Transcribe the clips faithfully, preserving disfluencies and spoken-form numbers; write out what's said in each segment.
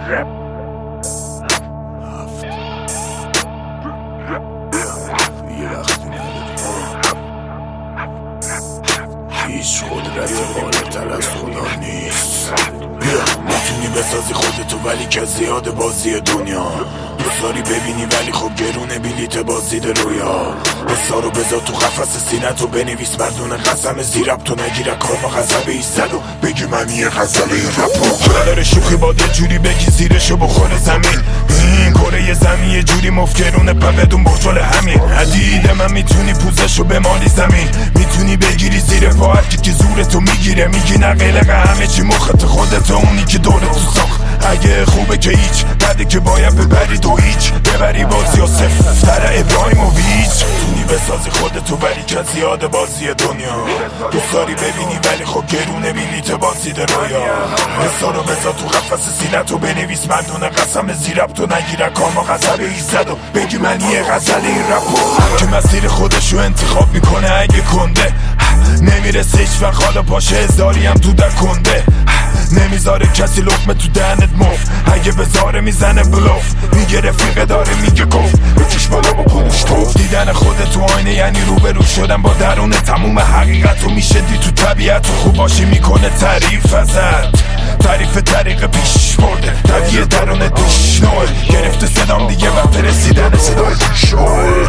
هیچ قدرت بالاتر از خدا نیست. میتونی بسازی خودتو ولی که زیاد بازی دنیا. دوست داری ببینی ولی خب گرونه بلیت بازی ده رویا. حسا رو بذار تو قفس سینتو بنویس مردون قسم زیرب تو نگیره کارما غضب ایستد و بگی من یه غزل این رپا. داره شوخی با یه جوری بگی زیرشو بخوره زمین. این کره زمین یه جوری مفکرونه پا بدون بخشال همین. حدید من میتونی پوزشو بمالی زمین. میتونی بگیری زیر پا هرکی که زورتو میگیره. میگی نه قلق همه چی مخت خودت اونی که دورتو ساخت. اگه خوبه که هیچ بده که باید ببری تو هیچ. ببری بازی و سفتر ابراهیموویچ. تونی بسازی خودتو ولی که زیاد بازی دنیا. دوست داری ببینی ولی خب گرونه بلیت بازی ده رویا. حسا رو بذار تو قفس سینتو بنویس مردون قسم زیرب تو نگیره کارما غضب ایستد و بگی من یه غزل این رپو. که مسیر خودشو انتخاب میکنه اگه کنده نمیرسه هیچ وقت حالا پاشه هزاری هم تو در کنده. نمیذاره کسی لقمه تو دهنت مفت. اگه بذاره میزنه بلوف. میگه رفیقه داره میگه گفت بکش بالا با پولش توف. دیدن خودت تو آینه یعنی روبرو شدن با درون تموم حقیقت رو میشه دی تو طبیعت. خوب باشی میکنه تعریف ازت. تعریف طریق پیش برده دویه درون دوش نوه. گرفته صدام دیگه وقت رسیدن صدای پیش نوه.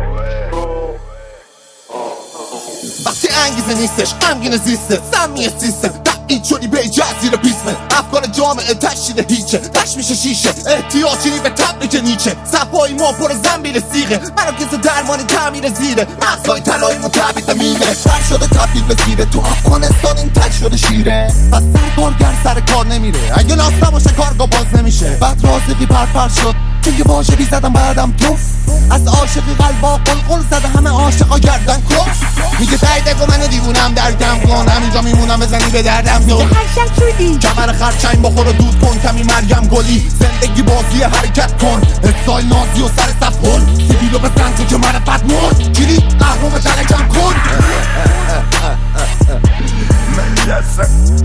وقتی انگیزه نیستش غمگین زیسته سمی سیستم این چونی به جزیره پیسمه. افکار جامعه تشکیل هیچه تش میشه شیشه. احتیاجی به تبریک نیچه. صفایی ما پر زنبیل سیغه. مراکز درمانی تعمیر زیره. مغزای طلایی ما تعبید میره. تر شده تبدیل به زیره. تو افغانستان این تک شده شیره. پس سرکارگر سر کار نمیره. اگه لاس نباشه کارگاه باز نمیشه. بعد رازقی پرپر شد چون یه واژه بی زدم بعدم توف. از عاشقی قلبا قلقل زده همه عاشقا گردن کف. میگه تایده که منو دیوونم درکم کن. همینجا میمونم بزنی به دردم تو. هرشک شدی کمر خرچنگ بخور و دود کن کمی مریم گلی. زندگی بازی حرکت کن. استایل نازی و سر صف کن. سیبیلو بزن تو که معرفت مرد. گیری قهرم ترکم کن. من جزم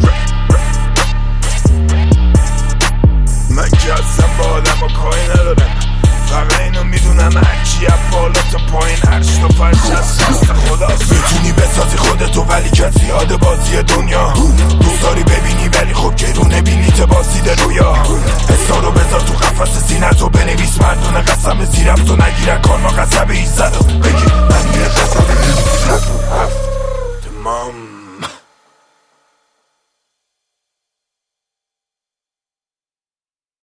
من که اصلا با آدم و کاری ندارم. فقط اینو میدونم هرچی از بالا تا پایین هرش تا فرش از خواست خدا. میتونی بسازی خودتو ولی که زیاد بازی دنیا. دوست داری ببینی ولی خب گرونه بلیت بازی ده رویا. حسا رو بذار تو قفس سینتو بنویس مردون قسم زیرم تو نگیره کارما غضب ایستد و بگی من یه غزل این رپو.